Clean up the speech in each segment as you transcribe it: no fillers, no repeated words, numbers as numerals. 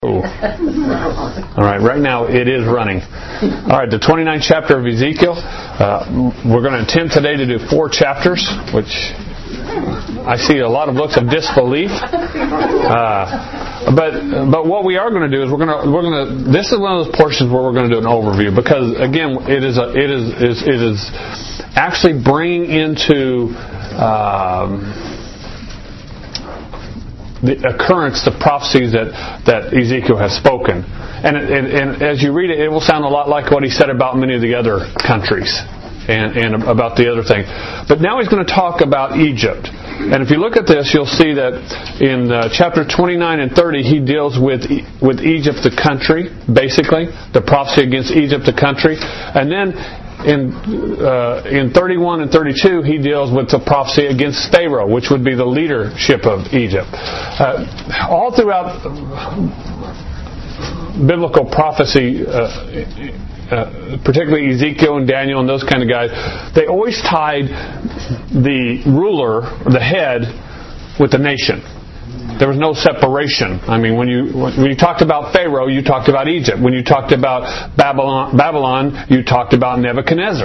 All right, right now it is running. All right, the 29th chapter of Ezekiel. We're going to attempt today to do 4 chapters, which I see a lot of looks of disbelief. But what we are going to do is we're going to. This is one of those portions where we're going to do an overview, because again, it is actually bringing into the occurrence, the prophecies that Ezekiel has spoken. And as you read it, it will sound a lot like what he said about many of the other countries and about the other thing. But now he's going to talk about Egypt. And if you look at this, you'll see that in chapter 29 and 30, he deals with Egypt, the country, basically, the prophecy against Egypt, the country. And then in 31 and 32, he deals with the prophecy against Pharaoh, which would be the leadership of Egypt. All throughout biblical prophecy, particularly Ezekiel and Daniel and those kind of guys, they always tied the ruler, the head, with the nation. There was no separation. I mean, when you talked about Pharaoh, you talked about Egypt. When you talked about Babylon, you talked about Nebuchadnezzar.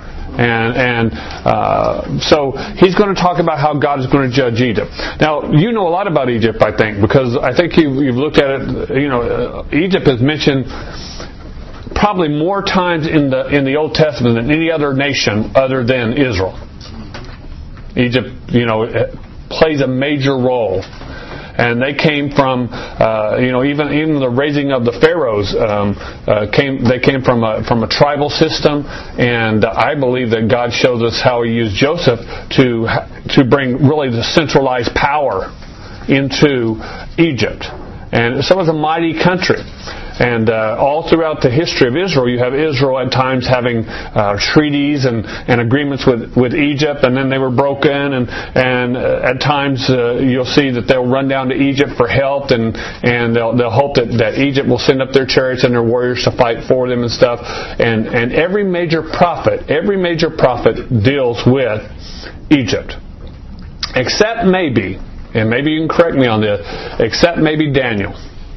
And so he's going to talk about how God is going to judge Egypt. Now, you know a lot about Egypt, I think, because I think you've looked at it. You know, Egypt is mentioned probably more times in the Old Testament than any other nation other than Israel. Egypt, plays a major role. And they came from, even the raising of the pharaohs they came from a tribal system, and I believe that God shows us how He used Joseph to bring really the centralized power into Egypt, and so it was a mighty country. And all throughout the history of Israel, you have Israel at times having treaties and agreements with Egypt, and then they were broken. And at times you'll see that they'll run down to Egypt for help, and they'll hope that Egypt will send up their chariots and their warriors to fight for them and stuff. And every major prophet deals with Egypt, except maybe, and maybe you can correct me on this, except maybe Daniel.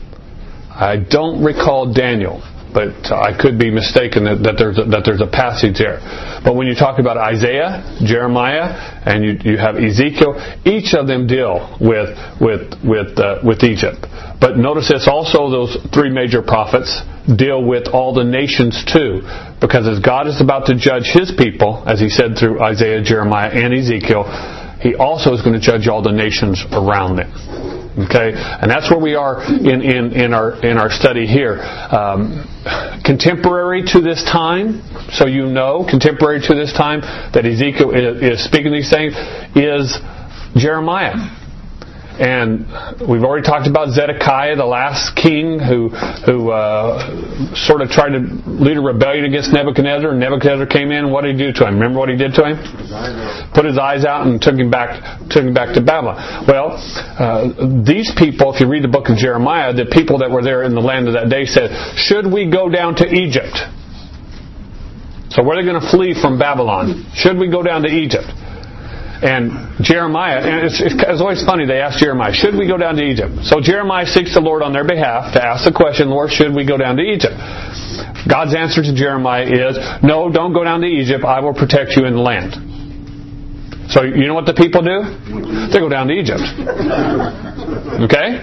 I don't recall Daniel, but I could be mistaken that there's a passage there. But when you talk about Isaiah, Jeremiah, and you have Ezekiel, each of them deal with Egypt. But notice this also, those 3 major prophets deal with all the nations too, because as God is about to judge His people, as He said through Isaiah, Jeremiah, and Ezekiel, He also is going to judge all the nations around them. Okay, and that's where we are in our study here. Contemporary to this time, so contemporary to this time that Ezekiel is speaking these things is Jeremiah. And we've already talked about Zedekiah, the last king who sort of tried to lead a rebellion against Nebuchadnezzar. And Nebuchadnezzar came in. What did he do to him? Remember what he did to him? Put his eyes out and took him back to Babylon. Well, these people, if you read the book of Jeremiah, the people that were there in the land of that day said, "Should we go down to Egypt?" So where are they going to flee from Babylon? Should we go down to Egypt? And Jeremiah, and it's always funny, they ask Jeremiah, should we go down to Egypt? So Jeremiah seeks the Lord on their behalf to ask the question, Lord, should we go down to Egypt? God's answer to Jeremiah is, no, don't go down to Egypt, I will protect you in the land. So you know what the people do? They go down to Egypt. Okay?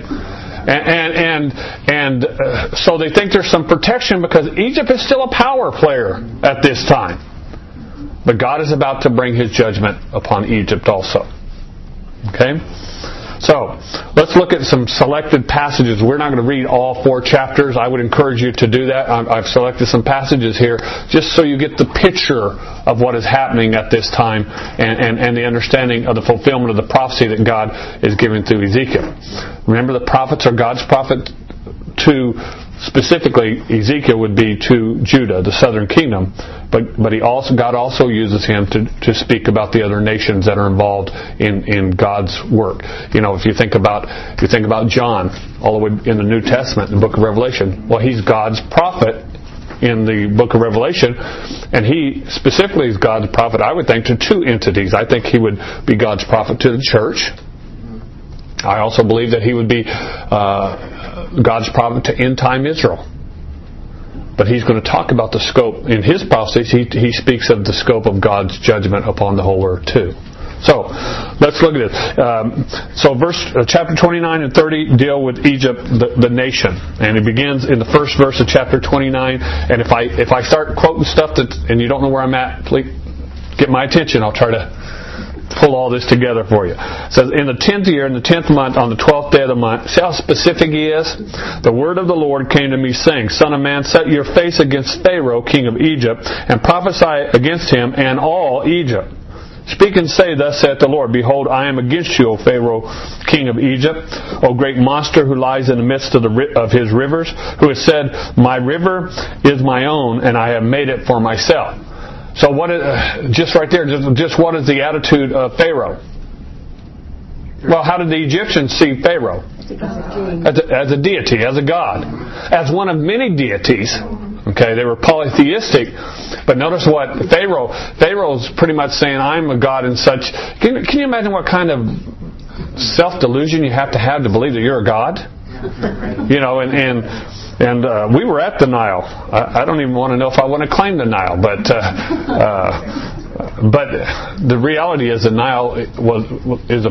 And so they think there's some protection because Egypt is still a power player at this time. But God is about to bring His judgment upon Egypt also. Okay? So, let's look at some selected passages. We're not going to read all 4 chapters. I would encourage you to do that. I've selected some passages here just so you get the picture of what is happening at this time and the understanding of the fulfillment of the prophecy that God is giving through Ezekiel. Remember, the prophets are God's prophet to, specifically, Ezekiel would be to Judah, the southern kingdom, but God also uses him to speak about the other nations that are involved in God's work. If you think about John, all the way in the New Testament, in the book of Revelation, well, he's God's prophet in the book of Revelation, and he specifically is God's prophet, I would think, to 2 entities. I think he would be God's prophet to the church. I also believe that he would be God's providence to end time Israel. But he's going to talk about the scope. In his prophecies, he speaks of the scope of God's judgment upon the whole earth too. So, let's look at it. So chapter 29 and 30 deal with Egypt, the nation. And it begins in the first verse of chapter 29. And if I start quoting stuff and you don't know where I'm at, please get my attention. I'll try to pull all this together for you. It says, in the 10th year, in the 10th month, on the 12th day of the month. See how specific he is? The word of the Lord came to me, saying, Son of man, set your face against Pharaoh, king of Egypt, and prophesy against him and all Egypt. Speak and say, Thus saith the Lord, Behold, I am against you, O Pharaoh, king of Egypt, O great monster who lies in the midst of his rivers, who has said, My river is my own, and I have made it for myself. So just right there, just what is the attitude of Pharaoh? Well, how did the Egyptians see Pharaoh? As a deity, as a god, as one of many deities. Okay, they were polytheistic, but notice what Pharaoh's pretty much saying, I'm a god and such. Can you imagine what kind of self-delusion you have to believe that you're a god? You know, and we were at the Nile. I don't even want to know if I want to claim the Nile, but the reality is the Nile was a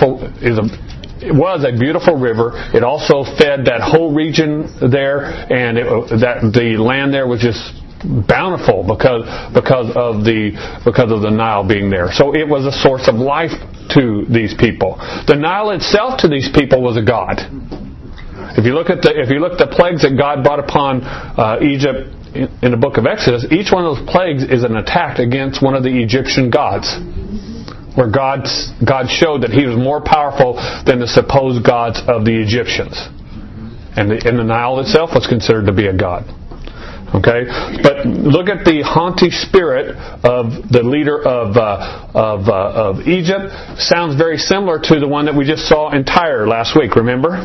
beautiful river. It also fed that whole region there, and that the land there was just bountiful because of the Nile being there. So it was a source of life to these people. The Nile itself to these people was a god. If you look at the plagues that God brought upon Egypt in the book of Exodus, each one of those plagues is an attack against one of the Egyptian gods, where God showed that He was more powerful than the supposed gods of the Egyptians, and the Nile itself was considered to be a god. Okay, but look at the haughty spirit of the leader of Egypt. Sounds very similar to the one that we just saw in Tyre last week. Remember?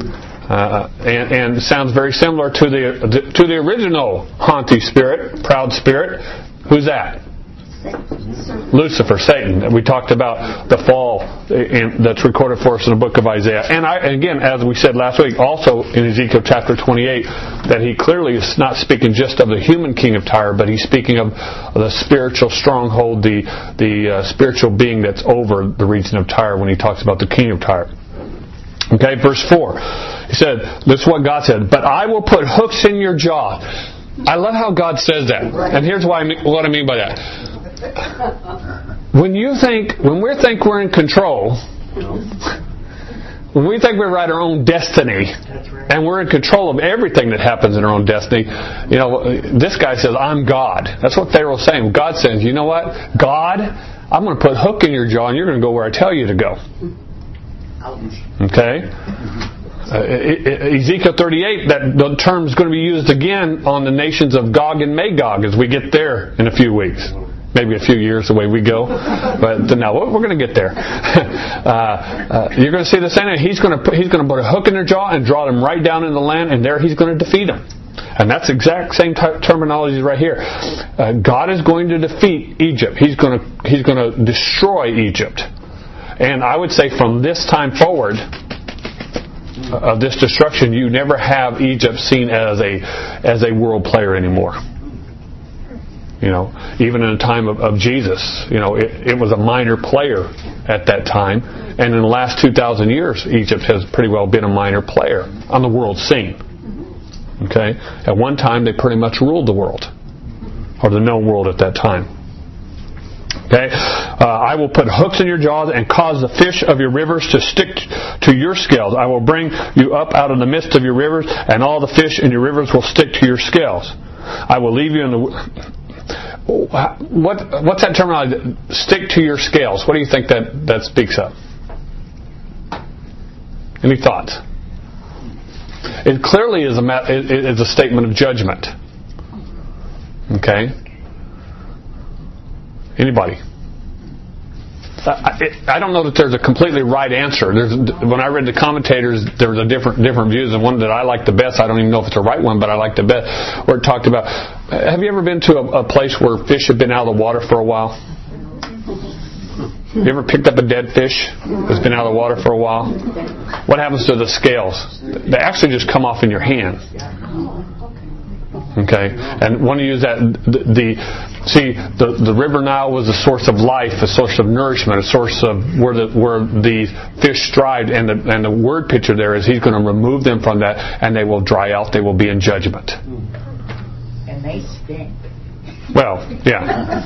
And sounds very similar to the original haughty spirit, proud spirit. Who's that? Lucifer, Satan. We talked about the fall that's recorded for us in the book of Isaiah. And again, as we said last week, also in Ezekiel chapter 28, that he clearly is not speaking just of the human king of Tyre, but he's speaking of the spiritual stronghold, the spiritual being that's over the region of Tyre when he talks about the king of Tyre. Okay, verse 4. He said, this is what God said, but I will put hooks in your jaw. I love how God says that. And here's what I mean by that. When we think we're in control, when we think we write our own destiny, and we're in control of everything that happens in our own destiny, this guy says, I'm God. That's what Pharaoh's saying. God says, you know what? God, I'm going to put a hook in your jaw and you're going to go where I tell you to go. Okay? Ezekiel 38, the term is going to be used again on the nations of Gog and Magog as we get there in a few weeks. Maybe a few years the way we go, but no, we're going to get there. You're going to see the same thing. He's going to put a hook in their jaw and draw them right down in the land, and there He's going to defeat them. And that's the exact same terminology right here. God is going to defeat Egypt. He's going to destroy Egypt. And I would say from this time forward of this destruction, you never have Egypt seen as a world player anymore. Even in the time of Jesus, it was a minor player at that time. And in the last 2,000 years, Egypt has pretty well been a minor player on the world scene. Okay? At one time, they pretty much ruled the world, or the known world at that time. Okay? I will put hooks in your jaws and cause the fish of your rivers to stick to your scales. I will bring you up out of the midst of your rivers, and all the fish in your rivers will stick to your scales. I will leave you in the... What's that terminology? Stick to your scales. What do you think that speaks of? Any thoughts? It clearly is a statement of judgment. Okay? Anybody? I don't know that there's a completely right answer. When I read the commentators, there was a different views, and one that I like the best, I don't even know if it's the right one, but I like the best, where it talked about, have you ever been to a place where fish have been out of the water for a while? You ever picked up a dead fish that's been out of the water for a while? What happens to the scales? They actually just come off in your hand. Okay, and when you use that, the River Nile was a source of life, a source of nourishment, a source of where the fish thrived, and the word picture there is He's going to remove them from that, and they will dry out. They will be in judgment. And they stink. Well, yeah.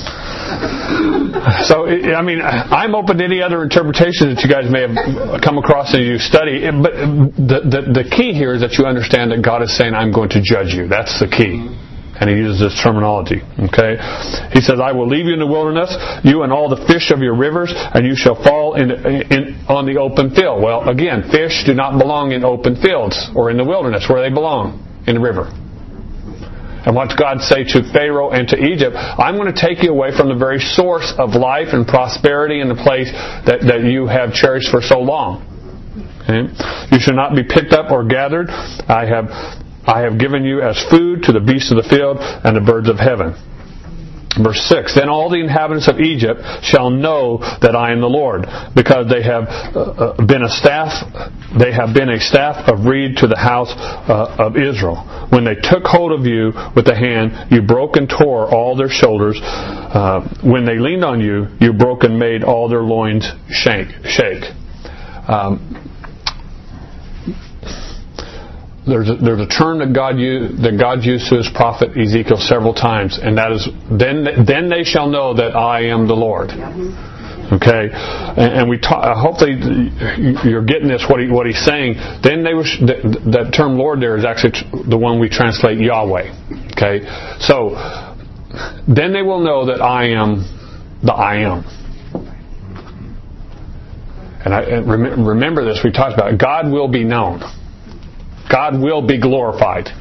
So, I mean, I'm open to any other interpretation that you guys may have come across as you study. But the key here is that you understand that God is saying, I'm going to judge you. That's the key. And He uses this terminology. Okay? He says, I will leave you in the wilderness, you and all the fish of your rivers, and you shall fall on the open field. Well, again, fish do not belong in open fields or in the wilderness. Where they belong? In the river. And what God say to Pharaoh and to Egypt, I'm going to take you away from the very source of life and prosperity in the place that you have cherished for so long. Okay? You shall not be picked up or gathered. I have given you as food to the beasts of the field and the birds of heaven. Verse 6, then all the inhabitants of Egypt shall know that I am the Lord, because they have been a staff of reed to the house of Israel. When they took hold of you with the hand, you broke and tore all their shoulders. When they leaned on you, you broke and made all their loins shake. There's a term that God used to His prophet Ezekiel several times, and that is, then they shall know that I am the Lord. Okay, and we hopefully you're getting this. What he's saying. Then that term Lord there is actually the one we translate Yahweh. Okay, so then they will know that I am the I am. And remember this. We talked about it. God will be known. God will be glorified.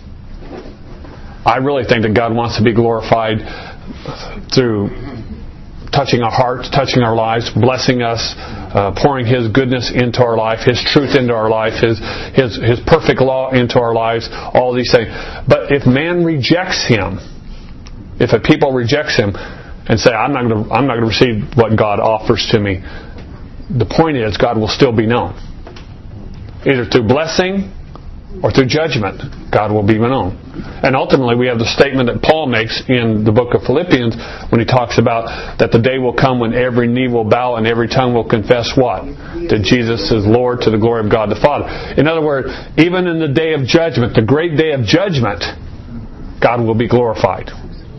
I really think that God wants to be glorified through touching our hearts, touching our lives, blessing us, pouring His goodness into our life, His truth into our life, His perfect law into our lives, all these things. But if man rejects Him, if a people rejects Him and say, I'm not going to receive what God offers to me, the point is God will still be known. Either through blessing or through judgment, God will be known. And ultimately, we have the statement that Paul makes in the book of Philippians when he talks about that the day will come when every knee will bow and every tongue will confess what? That Jesus is Lord, to the glory of God the Father. In other words, even in the day of judgment, the great day of judgment, God will be glorified.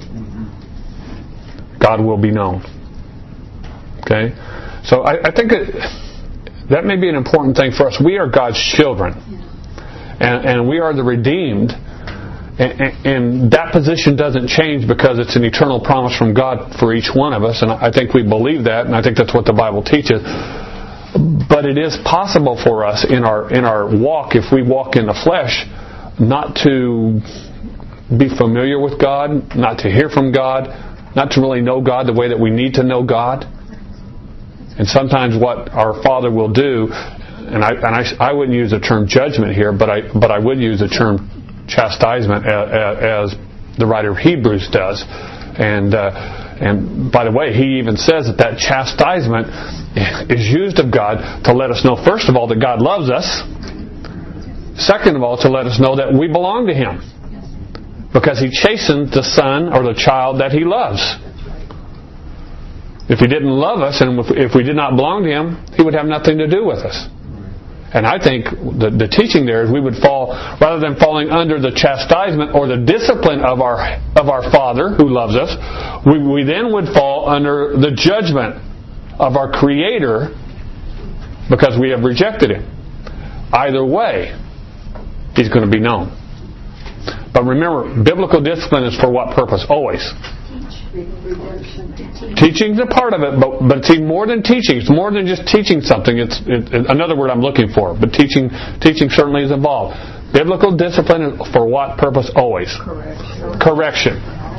God will be known. Okay? So I think that may be an important thing for us. We are God's children. And we are the redeemed. And that position doesn't change because it's an eternal promise from God for each one of us. And I think we believe that, and I think that's what the Bible teaches. But it is possible for us in our walk, if we walk in the flesh, not to be familiar with God, not to hear from God, not to really know God the way that we need to know God. And sometimes what our Father will do, and I wouldn't use the term judgment here, but I would use the term chastisement as the writer of Hebrews does. And by the way, he even says that chastisement is used of God to let us know, first of all, that God loves us. Second of all, to let us know that we belong to Him. Because He chastens the son or the child that He loves. If He didn't love us and if we did not belong to Him, He would have nothing to do with us. And I think the teaching there is we would fall, rather than falling under the chastisement or the discipline of our Father who loves us, we then would fall under the judgment of our Creator because we have rejected Him. Either way, He's going to be known. But remember, biblical discipline is for what purpose? Always. Teaching is a part of it, but it's even more than teaching. It's more than just teaching something. It's another word I'm looking for. But teaching certainly is involved. Biblical discipline is for what purpose? Always. Correction.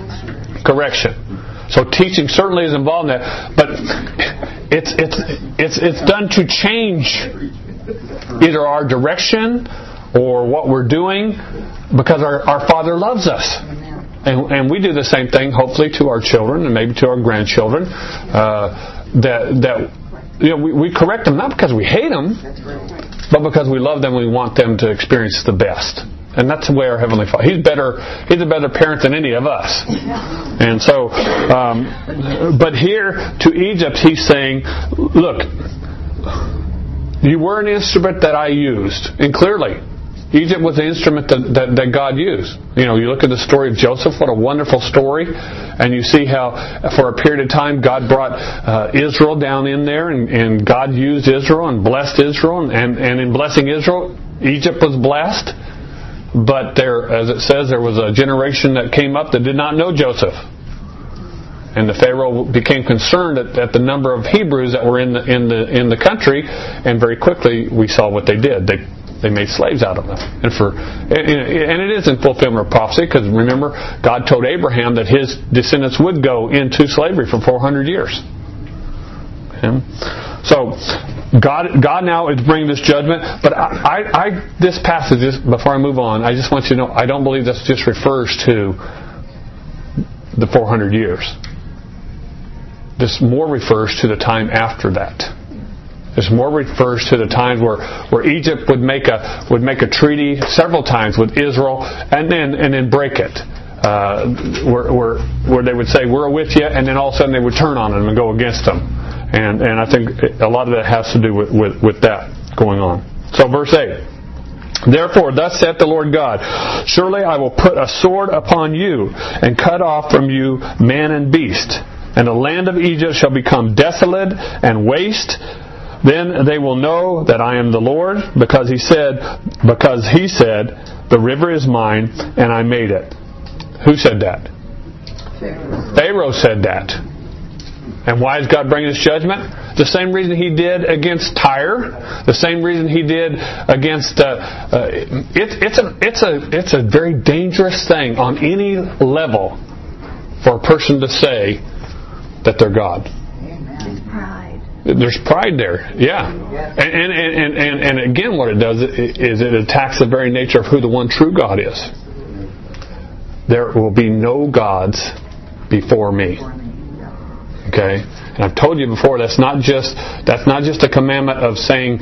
So teaching certainly is involved in that, but it's done to change either our direction or what we're doing because our Father loves us. And we do the same thing, hopefully, to our children and maybe to our grandchildren. we correct them not because we hate them, but because we love them and we want them to experience the best. And that's the way our Heavenly Father. He's a better parent than any of us. And so, but here to Egypt, He's saying, look, you were an instrument that I used. And clearly, Egypt was the instrument that God used. You look at the story of Joseph, what a wonderful story. And you see how, for a period of time, God brought Israel down in there, and God used Israel and blessed Israel. And in blessing Israel, Egypt was blessed. But there, as it says, there was a generation that came up that did not know Joseph. And the Pharaoh became concerned at the number of Hebrews that were in the country, and very quickly we saw what they did. They made slaves out of them. And it is in fulfillment of prophecy, because remember, God told Abraham that his descendants would go into slavery for 400 years. Okay? So, God now is bringing this judgment. But this passage, before I move on, I just want you to know, I don't believe this just refers to the 400 years. This more refers to the time after that. This more refers to the times where Egypt would make a treaty several times with Israel and then break it. Where they would say, we're with you, and then all of a sudden they would turn on them and go against them. And I think a lot of that has to do with that going on. So verse 8. Therefore, thus saith the Lord God, surely I will put a sword upon you, and cut off from you man and beast. And the land of Egypt shall become desolate and waste. Then they will know that I am the Lord, because he said, the river is mine, and I made it. Who said that? Pharaoh said that. And why is God bringing this judgment? The same reason He did against Tyre. The same reason He did against... It's a very dangerous thing on any level for a person to say that they're God. There's pride there, yeah. And again, what it does is it attacks the very nature of who the one true God is. There will be no gods before me. Okay, and I've told you before, that's not just a commandment of saying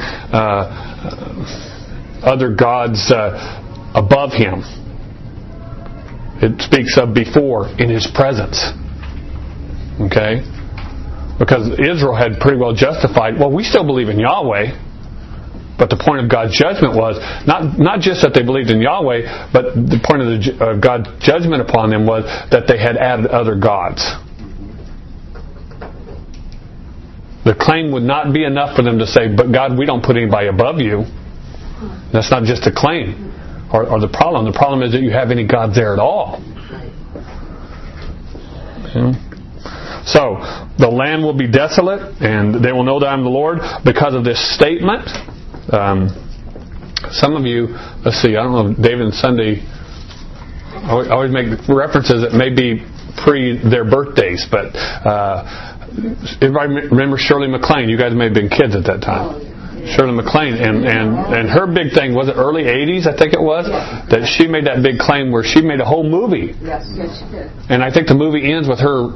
other gods above Him. It speaks of before, in His presence. Okay. Because Israel had pretty well justified, well, we still believe in Yahweh, but the point of God's judgment was not just that they believed in Yahweh, but the point of God's judgment upon them was that they had added other gods. The claim would not be enough for them to say, but God, we don't put anybody above you. That's not just a claim or the problem. The problem is that you have any gods there at all. Okay. So, the land will be desolate, and they will know that I am the Lord because of this statement. Some of you, let's see, I don't know, David and Sunday always make references that may be pre their birthdays, but everybody remember Shirley MacLaine? You guys may have been kids at that time. Shirley MacLaine, and her big thing, was it early 80s, I think it was, that she made that big claim where she made a whole movie. Yes, she did. And I think the movie ends with her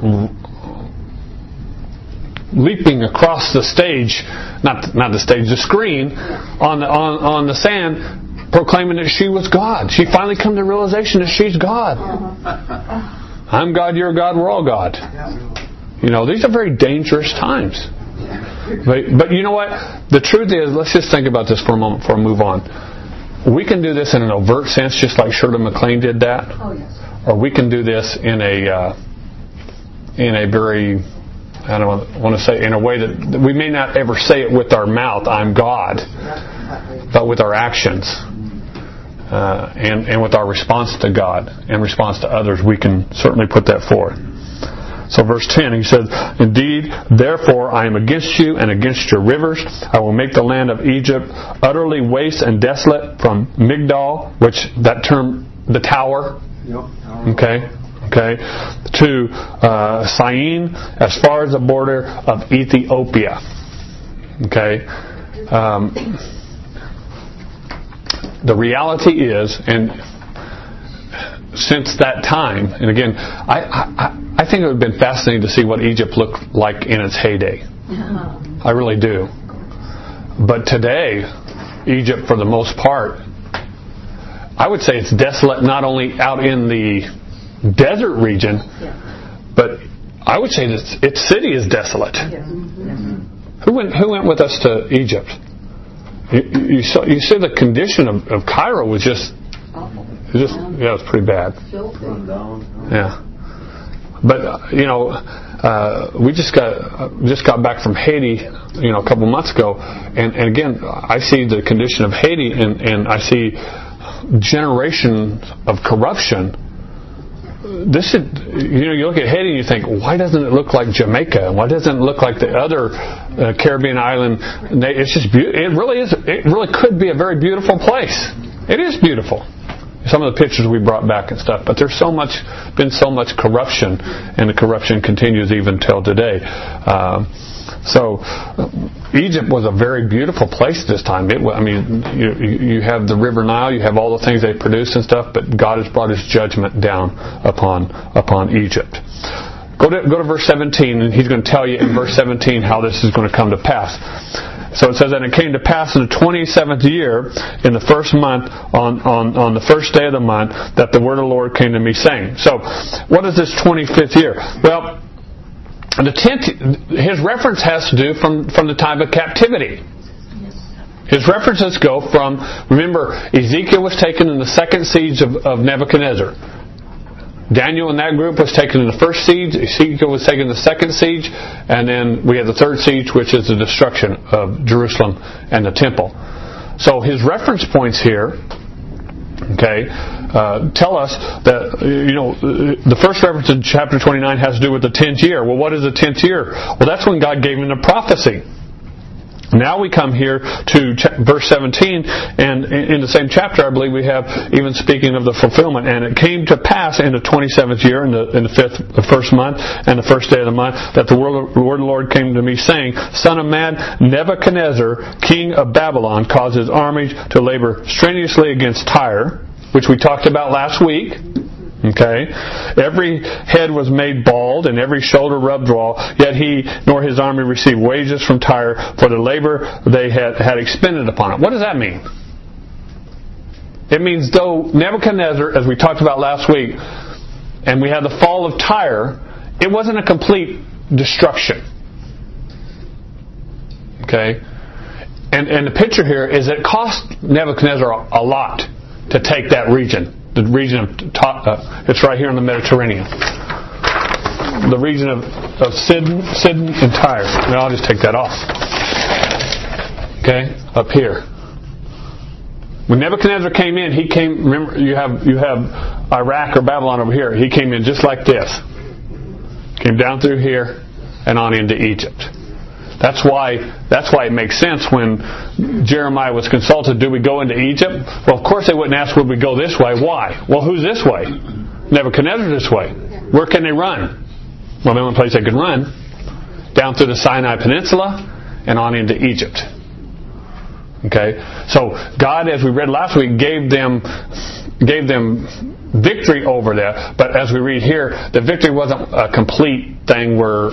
leaping across the stage, not the stage, the screen, on the sand, proclaiming that she was God. She finally come to the realization that she's God. I'm God, you're God, we're all God. These are very dangerous times. But you know what? The truth is, let's just think about this for a moment before we move on. We can do this in an overt sense, just like Shirley MacLaine did that. Oh, yes. Or we can do this in a very, I don't want to say, in a way that we may not ever say it with our mouth, I'm God, but with our actions and with our response to God and response to others, we can certainly put that forward. So verse 10, he says, indeed, therefore I am against you and against your rivers. I will make the land of Egypt utterly waste and desolate from Migdol, which that term, the tower, okay, to Syene, as far as the border of Ethiopia. Okay. The reality is, and since that time, and again, I think it would have been fascinating to see what Egypt looked like in its heyday. I really do. But today, Egypt, for the most part, I would say it's desolate not only out in the desert region, but I would say that its city is desolate. Who went with us to Egypt? You see the condition of Cairo was just it was pretty bad. Yeah. But we just got back from Haiti, a couple months ago, and again I see the condition of Haiti, and I see generations of corruption. This is, you look at Haiti and you think, why doesn't it look like Jamaica? Why doesn't it look like the other Caribbean island? It's just it really is. It really could be a very beautiful place. It is beautiful. Some of the pictures we brought back and stuff, but there's been so much corruption, and the corruption continues even till today. So Egypt was a very beautiful place this time. You have the River Nile, you have all the things they produce and stuff, but God has brought His judgment down upon Egypt. Go to verse 17, and He's going to tell you in verse 17 how this is going to come to pass. So it says, and it came to pass in the 27th year, in the first month, on the first day of the month, that the word of the Lord came to me, saying. So, what is this 25th year? Well, the 10th, his reference has to do from the time of captivity. His references go from, remember, Ezekiel was taken in the second siege of Nebuchadnezzar. Daniel and that group was taken in the first siege. Ezekiel was taken in the second siege. And then we have the third siege, which is the destruction of Jerusalem and the temple. So his reference points here, tell us that, the first reference in chapter 29 has to do with the 10th year. Well, what is the 10th year? Well, that's when God gave him the prophecy. Now we come here to verse 17, and in the same chapter, I believe we have even speaking of the fulfillment. And it came to pass in the 27th year, in the first month, and the first day of the month, that the word of the Lord came to me, saying, Son of man, Nebuchadnezzar, king of Babylon, caused his armies to labor strenuously against Tyre, which we talked about last week. Every head was made bald, and every shoulder rubbed raw, yet he nor his army received wages from Tyre for the labor they had expended upon it. What does that mean? It means though Nebuchadnezzar, as we talked about last week, and we had the fall of Tyre, it wasn't a complete destruction. And the picture here is it cost Nebuchadnezzar a lot to take that region. The region of it's right here in the Mediterranean. The region of Sidon and Tyre. Now I'll just take that off. Up here. When Nebuchadnezzar came in, he came. Remember, you have Iraq or Babylon over here. He came in just like this. Came down through here and on into Egypt. That's why it makes sense when Jeremiah was consulted, do we go into Egypt? Well, of course they wouldn't ask, would we go this way? Why? Well, who's this way? Nebuchadnezzar this way. Where can they run? Well, the only place they could run, down through the Sinai Peninsula and on into Egypt. So God, as we read last week, gave them victory over there. But as we read here, the victory wasn't a complete thing where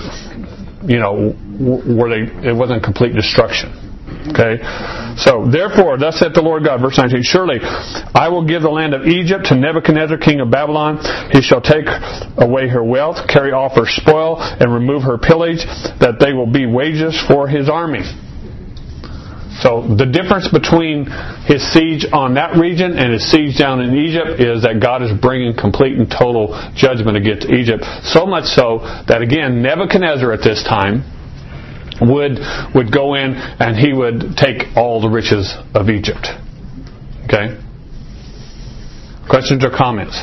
it wasn't complete destruction. So therefore, thus saith the Lord God, verse 19, surely I will give the land of Egypt to Nebuchadnezzar, king of Babylon. He shall take away her wealth, carry off her spoil, and remove her pillage, that they will be wages for his army. So the difference between his siege on that region and his siege down in Egypt is that God is bringing complete and total judgment against Egypt. So much so that, again, Nebuchadnezzar at this time would go in and he would take all the riches of Egypt. Questions or comments?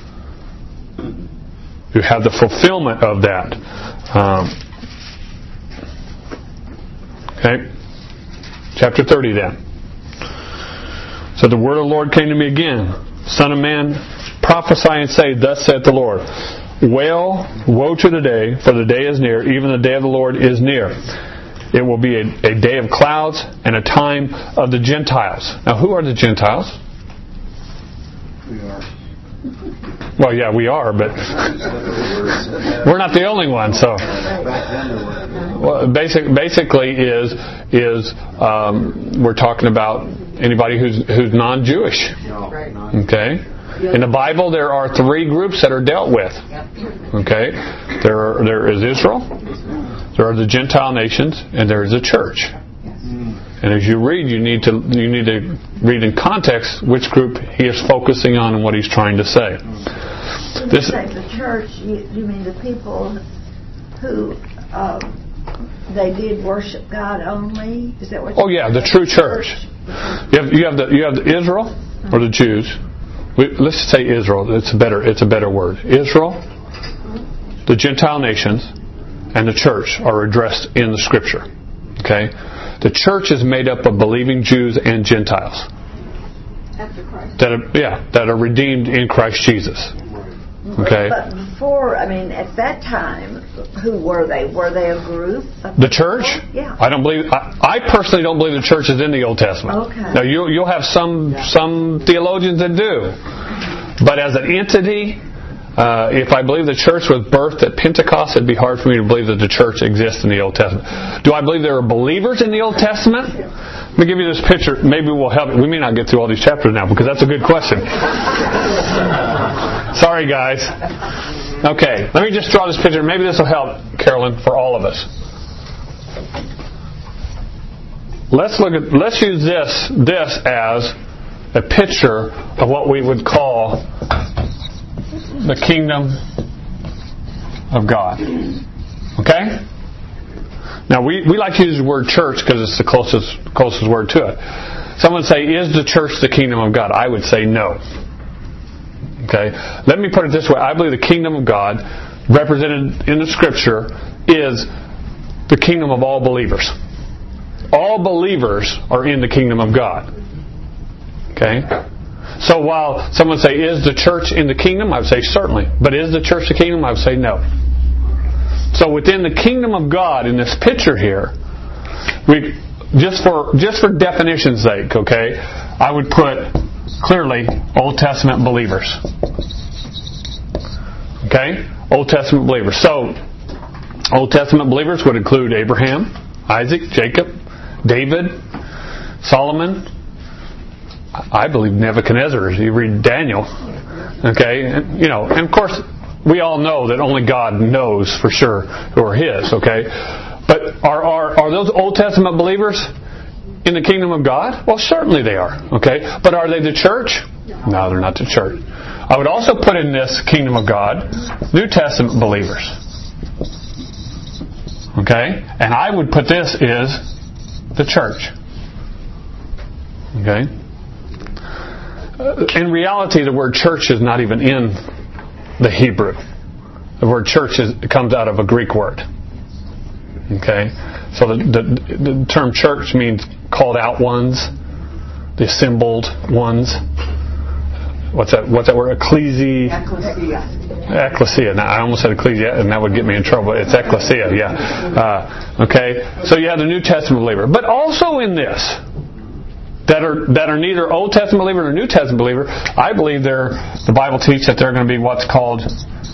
You have the fulfillment of that. Chapter 30 then. So the word of the Lord came to me again. Son of man, prophesy and say, thus saith the Lord, woe to the day, for the day is near, even the day of the Lord is near. It will be a day of clouds and a time of the Gentiles. Now who are the Gentiles? We are. Well, yeah, we are, but we're not the only one. So, well, basically, we're talking about anybody who's non-Jewish. Okay. In the Bible, there are 3 groups that are dealt with. Okay, there is Israel, there are the Gentile nations, and there is the church. And as you read, you need to read in context which group he is focusing on and what he's trying to say. When you say the church, you mean the people who they did worship God only? Is that what? Oh yeah, the true church. You have the Israel or the Jews. Let's say Israel. It's a better word. Israel, the Gentile nations, and the church are addressed in the Scripture. Okay, the church is made up of believing Jews and Gentiles. After Christ. That are redeemed in Christ Jesus. Okay. But before, at that time, who were they? Were they a group? The church? Yeah. I personally don't believe the church is in the Old Testament. Okay. Now you'll have some theologians that do, but as an entity, if I believe the church was birthed at Pentecost, it'd be hard for me to believe that the church exists in the Old Testament. Do I believe there are believers in the Old Testament? Let me give you this picture. Maybe we'll help. We may not get through all these chapters now because that's a good question. Sorry, guys. Okay, let me just draw this picture. Maybe this will help, Carolyn, for all of us. Let's use this as a picture of what we would call the kingdom of God. Okay? Now we like to use the word church because it's the closest word to it. Someone say, is the church the kingdom of God? I would say no. Okay? Let me put it this way. I believe the kingdom of God, represented in the Scripture, is the kingdom of all believers. All believers are in the kingdom of God. Okay? So while someone say, is the church in the kingdom? I would say certainly. But is the church the kingdom? I would say no. So within the kingdom of God, in this picture here, just for definition's sake, okay, I would put clearly Old Testament believers. Okay? Old Testament believers. So, Old Testament believers would include Abraham, Isaac, Jacob, David, Solomon. I believe Nebuchadnezzar, as you read Daniel. Okay? And of course, we all know that only God knows for sure who are His. Okay? But are those Old Testament believers in the kingdom of God? Well, certainly they are. Okay? But are they the church? No, they're not the church. I would also put in this kingdom of God New Testament believers. Okay? And I would put this as the church. Okay? In reality, the word church is not even in the Hebrew. The word church comes out of a Greek word. Okay? So the term church means called out ones, the assembled ones. What's that word? Ecclesia. Now, I almost said ecclesia, and that would get me in trouble. It's ecclesia, yeah. Okay? So you have the New Testament believer. But also in this, that are neither Old Testament believer nor New Testament believer, I believe the Bible teaches that they're going to be what's called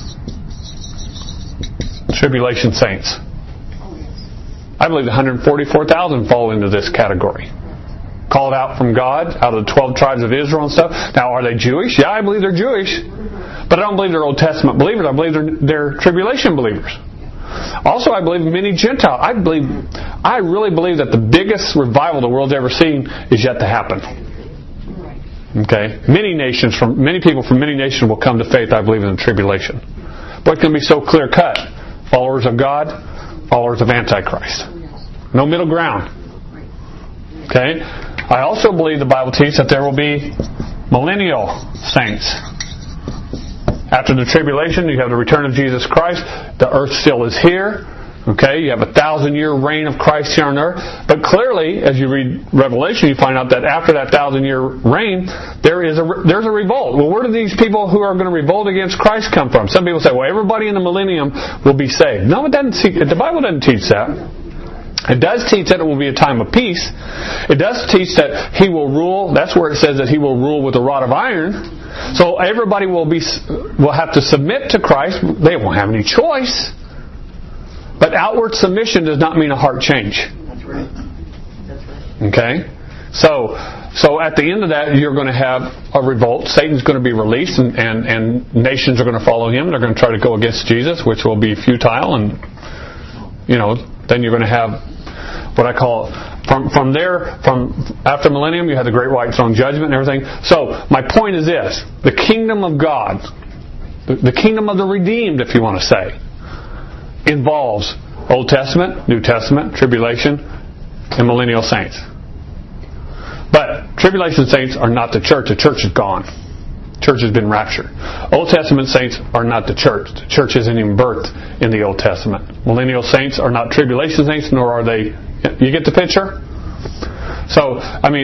tribulation saints. I believe the 144,000 fall into this category. Called out from God, out of the 12 tribes of Israel and stuff. Now, are they Jewish? Yeah, I believe they're Jewish. But I don't believe they're Old Testament believers. I believe they're tribulation believers. Also, I believe many Gentiles. I really believe that the biggest revival the world's ever seen is yet to happen. Okay? Many people from many nations will come to faith, I believe, in the tribulation. But it can be so clear cut. Followers of God, followers of Antichrist. No middle ground. Okay? I also believe the Bible teaches that there will be millennial saints. After the tribulation, you have the return of Jesus Christ. The earth still is here. Okay? You have 1,000-year reign of Christ here on earth. But clearly, as you read Revelation, you find out that after that 1,000-year reign, there's a revolt. Well, where do these people who are going to revolt against Christ come from? Some people say, well, everybody in the millennium will be saved. No, it doesn't. The Bible doesn't teach that. It does teach that it will be a time of peace. It does teach that He will rule. That's where it says that He will rule with a rod of iron. So everybody will have to submit to Christ. They won't have any choice. But outward submission does not mean a heart change. That's right. That's right. Okay? So at the end of that, you're going to have a revolt. Satan's going to be released, and nations are going to follow him. They're going to try to go against Jesus, which will be futile. And, then you're going to have what I call, from after millennium, you have the great white throne judgment and everything. So my point is this: the kingdom of God, the kingdom of the redeemed, if you want to say, involves Old Testament, New Testament, tribulation, and millennial saints. But tribulation saints are not the church. The church is gone. The church has been raptured. Old Testament saints are not the church. The church isn't even birthed in the Old Testament. Millennial saints are not tribulation saints, nor are they. You get the picture? So,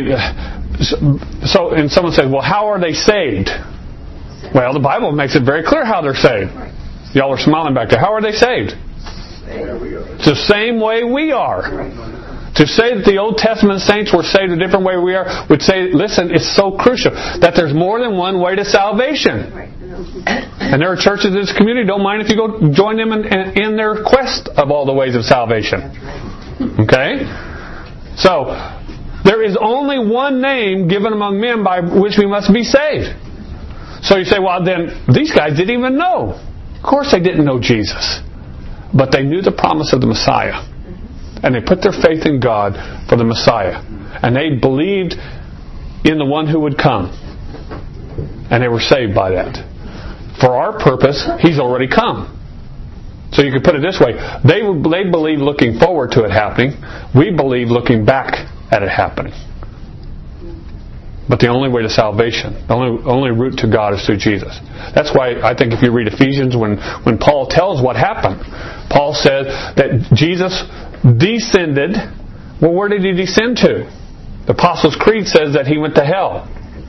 and someone says, well, how are they saved? Well, the Bible makes it very clear how they're saved. Y'all are smiling back there. How are they saved? It's the same way we are. To say that the Old Testament saints were saved a different way we are would say, listen, it's so crucial that there's more than one way to salvation. And there are churches in this community don't mind if you go join them in their quest of all the ways of salvation. Okay? So, there is only one name given among men by which we must be saved. So you say, well, then these guys didn't even know. Of course they didn't know Jesus. But they knew the promise of the Messiah. And they put their faith in God for the Messiah. And they believed in the one who would come. And they were saved by that. For our purpose, He's already come. So you could put it this way. They believe looking forward to it happening. We believe looking back at it happening. But the only way to salvation, the only route to God is through Jesus. That's why I think if you read Ephesians, when Paul tells what happened, Paul said that Jesus descended. Well, where did He descend to? The Apostles' Creed says that He went to hell.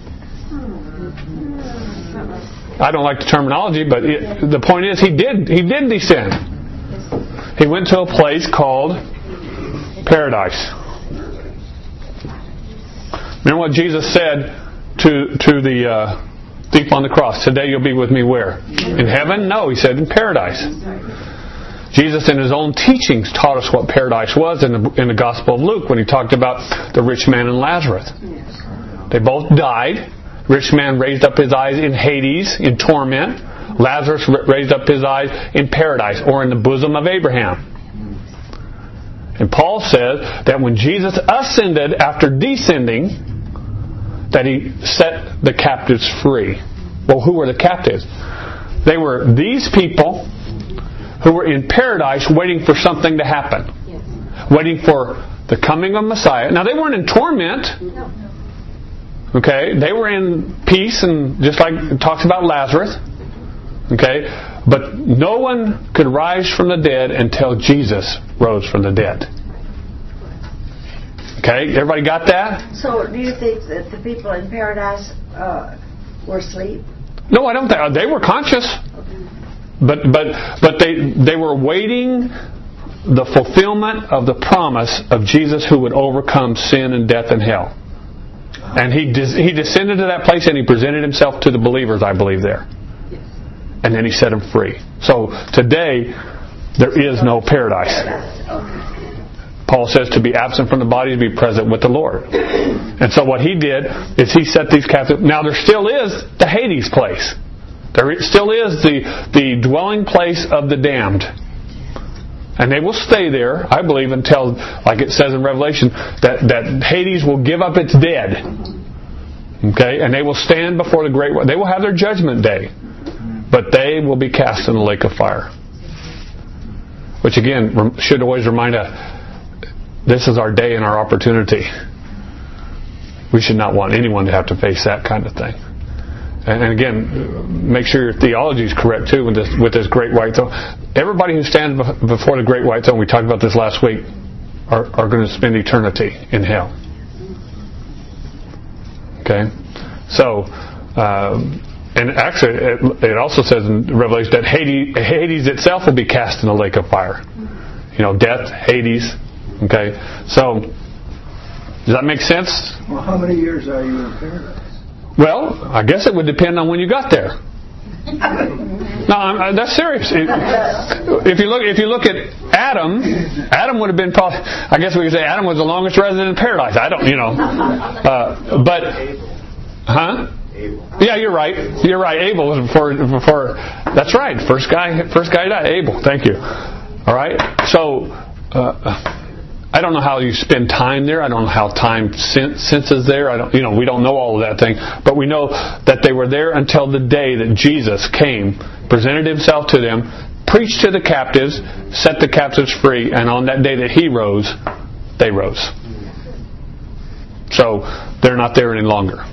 I don't like the terminology, but the point is He did descend. He went to a place called paradise. Remember what Jesus said to the thief on the cross? Today you'll be with me where? In heaven? No, He said in paradise. Jesus in His own teachings taught us what paradise was in the Gospel of Luke when He talked about the rich man and Lazarus. They both died. Rich man raised up his eyes in Hades, in torment. Lazarus raised up his eyes in paradise, or in the bosom of Abraham. And Paul says that when Jesus ascended after descending, that He set the captives free. Well, who were the captives? They were these people who were in paradise waiting for something to happen. Waiting for the coming of Messiah. Now, they weren't in torment. Okay? They were in peace, and just like it talks about Lazarus. Okay? But no one could rise from the dead until Jesus rose from the dead. Okay? Everybody got that? So, do you think that the people in paradise were asleep? No, I don't think. They were conscious. But they were waiting the fulfillment of the promise of Jesus who would overcome sin and death and hell. And He descended to that place and He presented Himself to the believers, I believe, there. And then He set them free. So today, there is no paradise. Paul says to be absent from the body, to be present with the Lord. And so what He did is He set these captives. Now there still is the Hades place. There still is the dwelling place of the damned. And they will stay there, I believe, until, like it says in Revelation, that Hades will give up its dead. Okay? And they will stand before the great one. They will have their judgment day. But they will be cast in the lake of fire. Which again, should always remind us, this is our day and our opportunity. We should not want anyone to have to face that kind of thing. And again, make sure your theology is correct too with this great white throne. Everybody who stands before the great white throne, we talked about this last week, are going to spend eternity in hell. Okay? So, and actually, it also says in Revelation that Hades itself will be cast in the lake of fire. Death, Hades, Okay, so does that make sense? Well, how many years are you in paradise? Well, I guess it would depend on when you got there. No, that's serious. If you look at Adam would have been probably. I guess we could say Adam was the longest resident in paradise. I don't, but, huh? Yeah, you're right. You're right. Abel was before. That's right. First guy died. Abel. Thank you. All right. So, I don't know how you spend time there. I don't know how time senses there. We don't know all of that thing. But we know that they were there until the day that Jesus came, presented Himself to them, preached to the captives, set the captives free, and on that day that He rose, they rose. So they're not there any longer.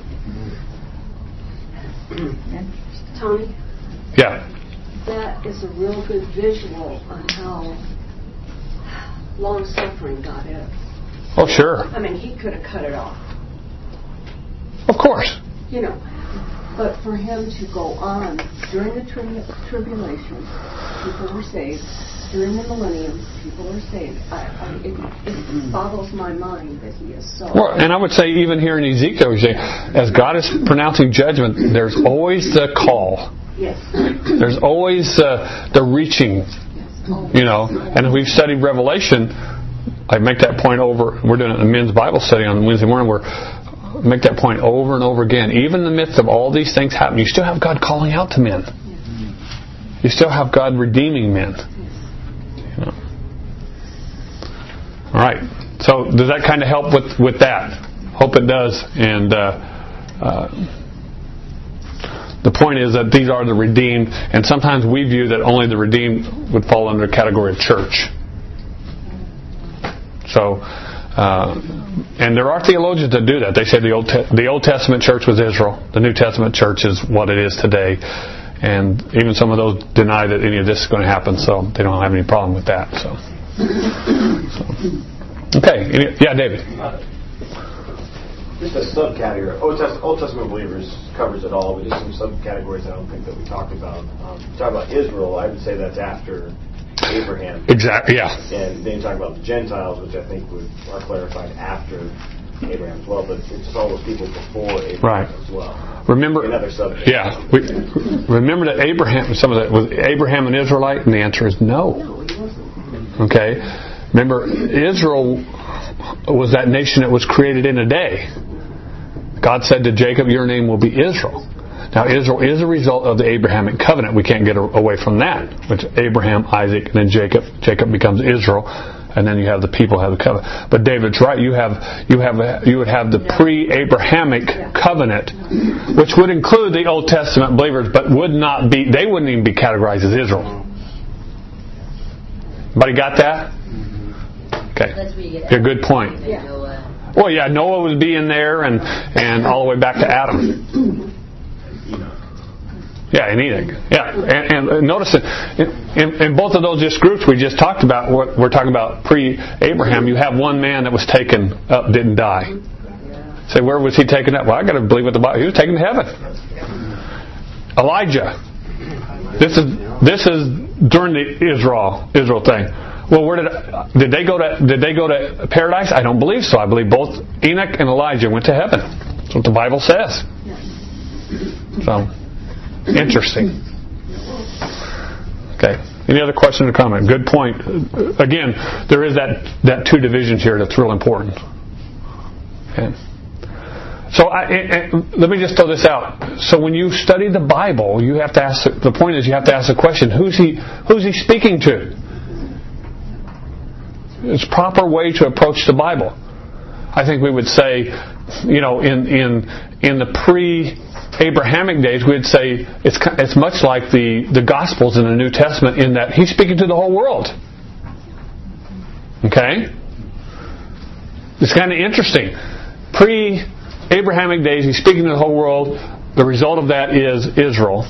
Tony? Yeah. That is a real good visual on how long-suffering God is. Oh, sure. I mean, He could have cut it off. Of course. But for Him to go on during the tribulation, people were saved. During the millennium, people are saved. It boggles my mind that He is so... Well, and I would say even here in Ezekiel, as God is pronouncing judgment, there's always the call. Yes. There's always the reaching. And if we've studied Revelation, I make that point over. We're doing a men's Bible study on Wednesday morning. We make that point over and over again. Even in the midst of all these things happening, you still have God calling out to men. You still have God redeeming men. All right. So does that kind of help with that? Hope it does. And the point is that these are the redeemed, and sometimes we view that only the redeemed would fall under the category of church. So, and there are theologians that do that. They say the Old Testament church was Israel. The New Testament church is what it is today. And even some of those deny that any of this is going to happen, so they don't have any problem with that. So. Okay. Yeah, David. Just a subcategory. Old Testament believers covers it all, but just some subcategories I don't think that we talked about. Talk about Israel, I would say that's after Abraham. Exactly, yeah. And then you talk about the Gentiles, which I think are clarified after Abraham as well, but it's just all those people before Abraham as well. Remember, another subject. Yeah. Remember that Abraham, some of that, was Abraham an Israelite? And the answer is no. No, he wasn't. Okay. Remember, Israel was that nation that was created in a day. God said to Jacob, your name will be Israel. Now, Israel is a result of the Abrahamic covenant. We can't get away from that. Which Abraham, Isaac, and then Jacob. Jacob becomes Israel, and then you have the people have the covenant. But David's right. You would have the pre-Abrahamic covenant, which would include the Old Testament believers, but they wouldn't even be categorized as Israel. Everybody got that? Okay. Yeah, good point. Well, yeah, Noah would be in there, and all the way back to Adam. Yeah, and Enoch. Yeah, and notice that in both of those groups we just talked about, what we're talking about pre-Abraham, you have one man that was taken up, didn't die. Say, where was he taken up? Well, I got to believe what the Bible. He was taken to heaven. Elijah. This is during the Israel thing. Well, did they go to paradise? I don't believe so. I believe both Enoch and Elijah went to heaven. That's what the Bible says. So, interesting. Okay. Any other question or comment? Good point. Again, there is that two divisions here that's real important. Okay. So let me just throw this out. So when you study the Bible, you have to ask. The point is, you have to ask the question: Who's he speaking to? It's a proper way to approach the Bible. I think we would say, in the pre-Abrahamic days, we'd say it's much like the Gospels in the New Testament in that he's speaking to the whole world. Okay? It's kind of interesting. Pre-Abrahamic days, he's speaking to the whole world. The result of that is Israel.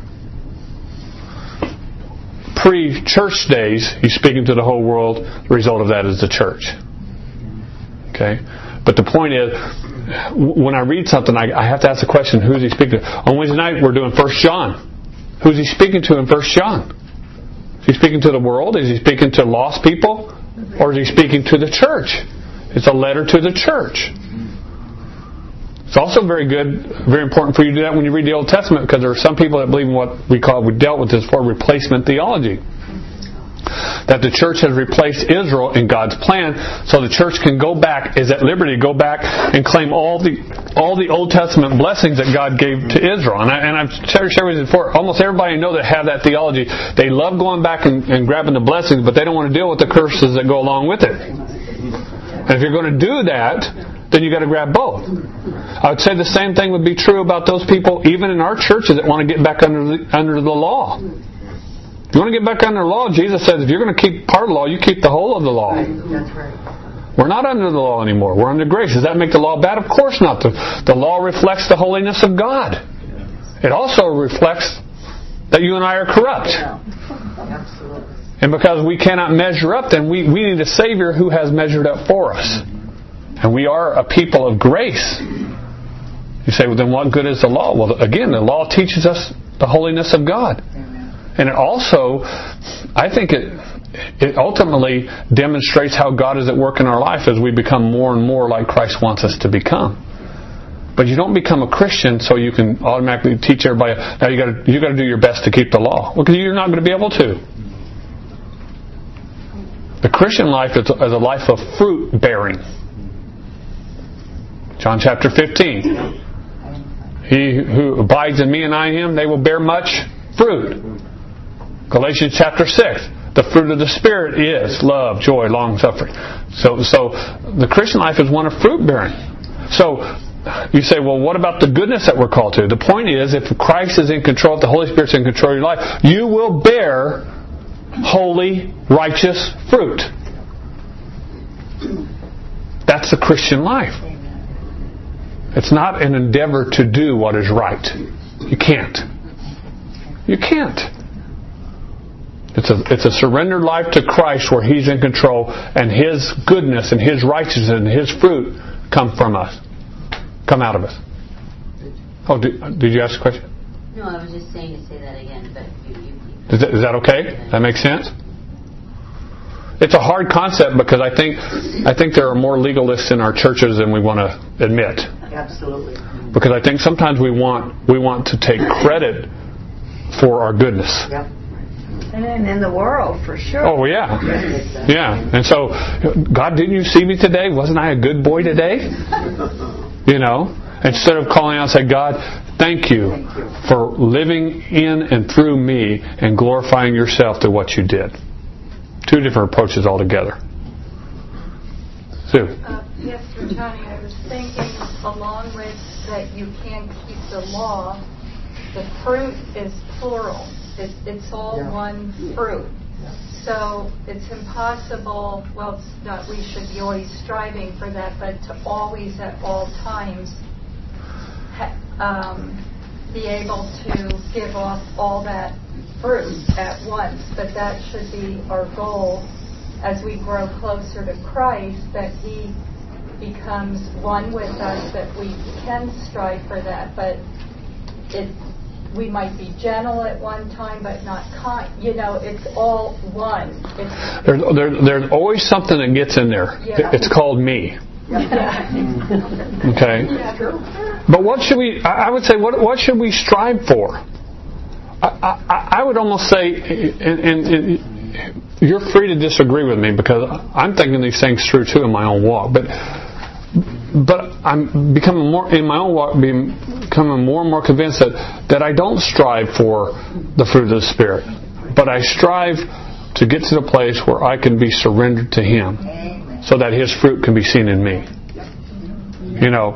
Pre-church days, he's speaking to the whole world. The result of that is the church. Okay? But the point is, when I read something, I have to ask the question, who's he speaking to? On Wednesday night, we're doing 1 John. Who's he speaking to in 1 John? Is he speaking to the world? Is he speaking to lost people? Or is he speaking to the church? It's a letter to the church. It's also very important for you to do that when you read the Old Testament, because there are some people that believe in what we dealt with this before, replacement theology. That the church has replaced Israel in God's plan, so the church can go back, is at liberty to go back and claim all the Old Testament blessings that God gave to Israel. And I've shared with you before, almost everybody I know that have that theology, they love going back and grabbing the blessings, but they don't want to deal with the curses that go along with it. And if you're going to do that, then you got to grab both. I would say the same thing would be true about those people, even in our churches, that want to get back under the law. If you want to get back under the law, Jesus says, if you're going to keep part of the law, you keep the whole of the law. That's right. We're not under the law anymore. We're under grace. Does that make the law bad? Of course not. The law reflects the holiness of God. It also reflects that you and I are corrupt. Absolutely. And because we cannot measure up, then we need a Savior who has measured up for us. And we are a people of grace. You say, well, then what good is the law? Well, again, the law teaches us the holiness of God. And it also, I think it ultimately demonstrates how God is at work in our life as we become more and more like Christ wants us to become. But you don't become a Christian so you can automatically teach everybody, now you got to do your best to keep the law. Well, because you're not going to be able to. The Christian life is a life of fruit bearing. John chapter 15. He who abides in me and I in him, they will bear much fruit. Galatians chapter 6. The fruit of the Spirit is love, joy, long-suffering. So the Christian life is one of fruit bearing. So you say, well, what about the goodness that we're called to? The point is, if Christ is in control, if the Holy Spirit's in control of your life, you will bear holy, righteous fruit. That's the Christian life. It's not an endeavor to do what is right. You can't. You can't. It's a surrendered life to Christ where He's in control, and His goodness and His righteousness and His fruit come from us. Come out of us. Oh, did you ask a question? No, I was just saying to say that again, but Is that okay? Does that make sense? It's a hard concept because I think there are more legalists in our churches than we want to admit. Absolutely. Because I think sometimes we want to take credit for our goodness. Yep. And in the world, for sure. Oh, yeah. Yeah. And so, God, didn't you see me today? Wasn't I a good boy today? You know? Instead of calling out and say, God, thank you for living in and through me and glorifying yourself through what you did. Two different approaches altogether. Sue. Yes, Johnny, I was thinking along with that you can't keep the law, the fruit is plural. It's all one fruit. So it's impossible, well, it's not, we should be always striving for that, but to always at all times be able to give off all that fruit at once. But that should be our goal as we grow closer to Christ, that He becomes one with us, that we can strive for that. But we might be gentle at one time, but not kind. You know, it's all one. There's always something that gets in there. Yeah. It's called me. Okay. But what should we? I would say, what should we strive for? I would almost say, and you're free to disagree with me because I'm thinking these things through too in my own walk. But I'm becoming more in my own walk, becoming more and more convinced that I don't strive for the fruit of the Spirit, but I strive to get to the place where I can be surrendered to Him, so that His fruit can be seen in me. You know,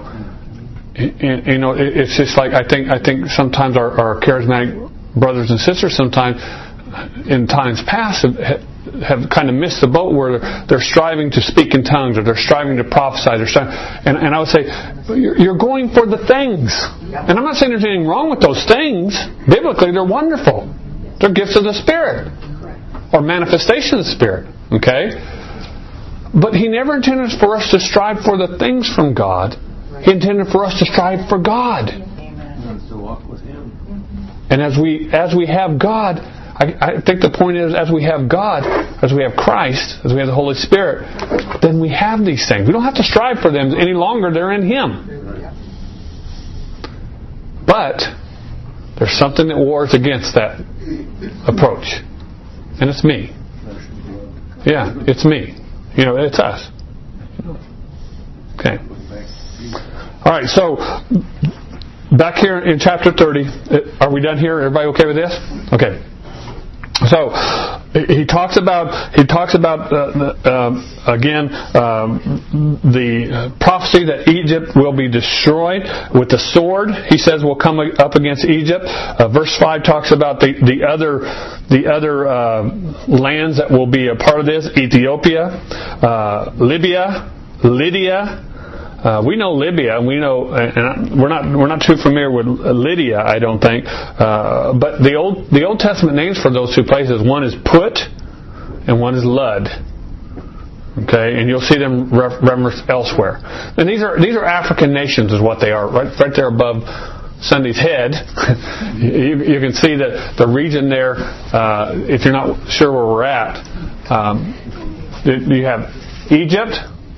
it's just like I think sometimes our charismatic brothers and sisters sometimes in times past have kind of missed the boat where they're striving to speak in tongues or they're striving to prophesy. And I would say, you're going for the things. And I'm not saying there's anything wrong with those things. Biblically, they're wonderful. They're gifts of the Spirit or manifestation of the Spirit. Okay? But He never intended for us to strive for the things from God. He intended for us to strive for God. To walk with Him. And as we have God, I think the point is, as we have God, as we have Christ, as we have the Holy Spirit, then we have these things. We don't have to strive for them any longer. They're in Him. But there's something that wars against that approach. And it's me. Yeah, it's me. It's us. Okay. All right, so back here in chapter 30, are we done here? Everybody okay with this? Okay. So he talks about the prophecy that Egypt will be destroyed with the sword. He says will come up against Egypt. Verse 5 talks about the other lands that will be a part of this: Ethiopia, Libya, Lydia. We know Libya, and we know, and we're not too familiar with Lydia, I don't think. But the Old Testament names for those two places, one is Put, and one is Lud. Okay, and you'll see them referenced elsewhere. And these are African nations, is what they are, right there above Sunday's head. you can see that the region there. If you're not sure where we're at, you have Egypt.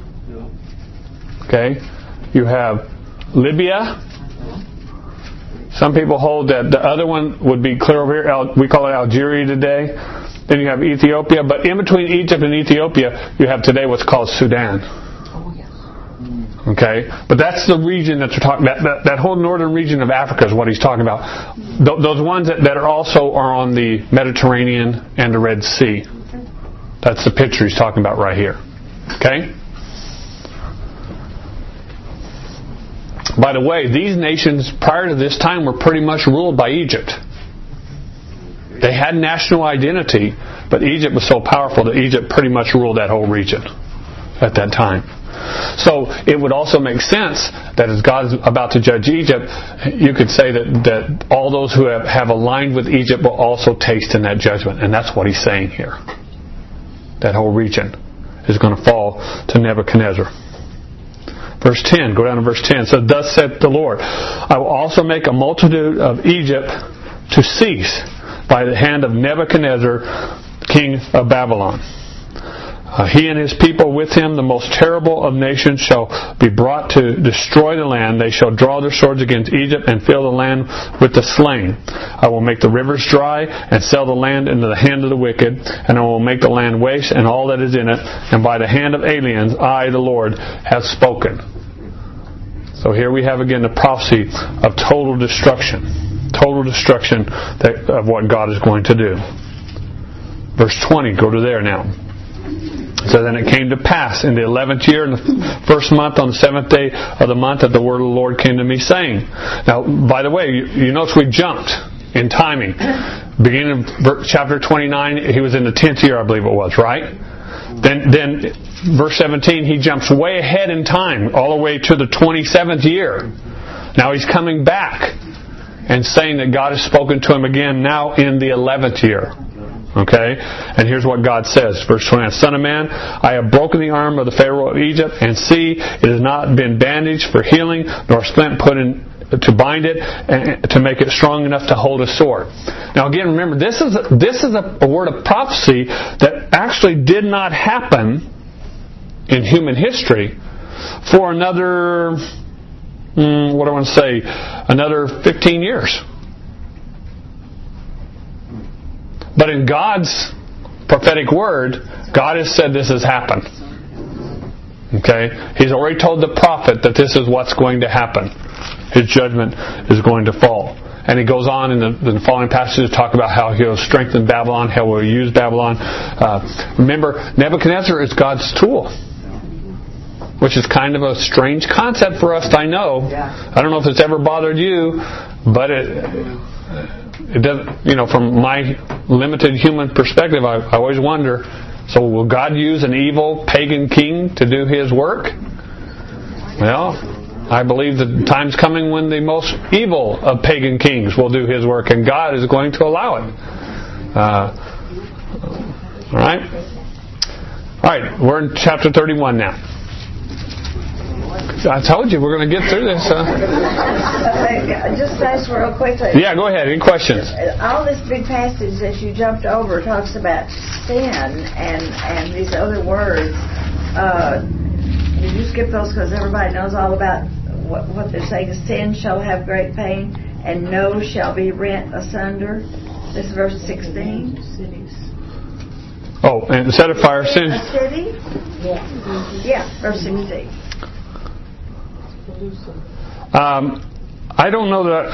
Okay, you have Libya. Some people hold that the other one would be clear over here. We call it Algeria today. Then you have Ethiopia. But in between Egypt and Ethiopia, you have today what's called Sudan. Okay, but that's the region that you're talking about. That whole northern region of Africa is what he's talking about. Those ones that are also on the Mediterranean and the Red Sea. That's the picture he's talking about right here. Okay. By the way, these nations prior to this time were pretty much ruled by Egypt. They had national identity, but Egypt was so powerful that Egypt pretty much ruled that whole region at that time. So it would also make sense that as God is about to judge Egypt, you could say that all those who have aligned with Egypt will also taste in that judgment. And that's what he's saying here. That whole region is going to fall to Nebuchadnezzar. Verse 10, go down to verse 10. So thus saith the Lord, I will also make a multitude of Egypt to cease by the hand of Nebuchadnezzar, king of Babylon. He and his people with him, the most terrible of nations, shall be brought to destroy the land. They shall draw their swords against Egypt and fill the land with the slain. I will make the rivers dry and sell the land into the hand of the wicked, and I will make the land waste and all that is in it, and by the hand of aliens I, the Lord, have spoken. So here we have again the prophecy of total destruction. Total destruction of what God is going to do. Verse 20, go to there now. So then it came to pass in the 11th year, in the first month, on the 7th day of the month, that the word of the Lord came to me, saying. Now, by the way, you notice we jumped in timing. Beginning of chapter 29, he was in the 10th year, I believe it was, right? Then verse 17, he jumps way ahead in time, all the way to the 27th year. Now he's coming back and saying that God has spoken to him again now in the 11th year. Okay? And here's what God says. Verse 29. Son of man, I have broken the arm of the Pharaoh of Egypt, and see, it has not been bandaged for healing, nor splint put in to bind it, and to make it strong enough to hold a sword. Now again, remember, this is a word of prophecy that actually did not happen in human history for another, another 15 years. But in God's prophetic word, God has said this has happened. Okay? He's already told the prophet that this is what's going to happen. His judgment is going to fall. And he goes on in the following passages to talk about how he'll strengthen Babylon, how he'll use Babylon. Remember, Nebuchadnezzar is God's tool. Which is kind of a strange concept for us, I know. I don't know if it's ever bothered you, but it doesn't, from my limited human perspective, I always wonder, so will God use an evil pagan king to do his work? Well, I believe the time's coming when the most evil of pagan kings will do his work, and God is going to allow it. All right, we're in chapter 31 now. I told you we're going to get through this. Just ask real quickly. Yeah, go ahead. Any questions? All this big passage that you jumped over talks about sin and these other words. Did you skip those because everybody knows all about what they're saying? Sin shall have great pain, and no shall be rent asunder. This is verse 16. Oh, and set afire sin. A city? Yeah, verse 16. I don't know that.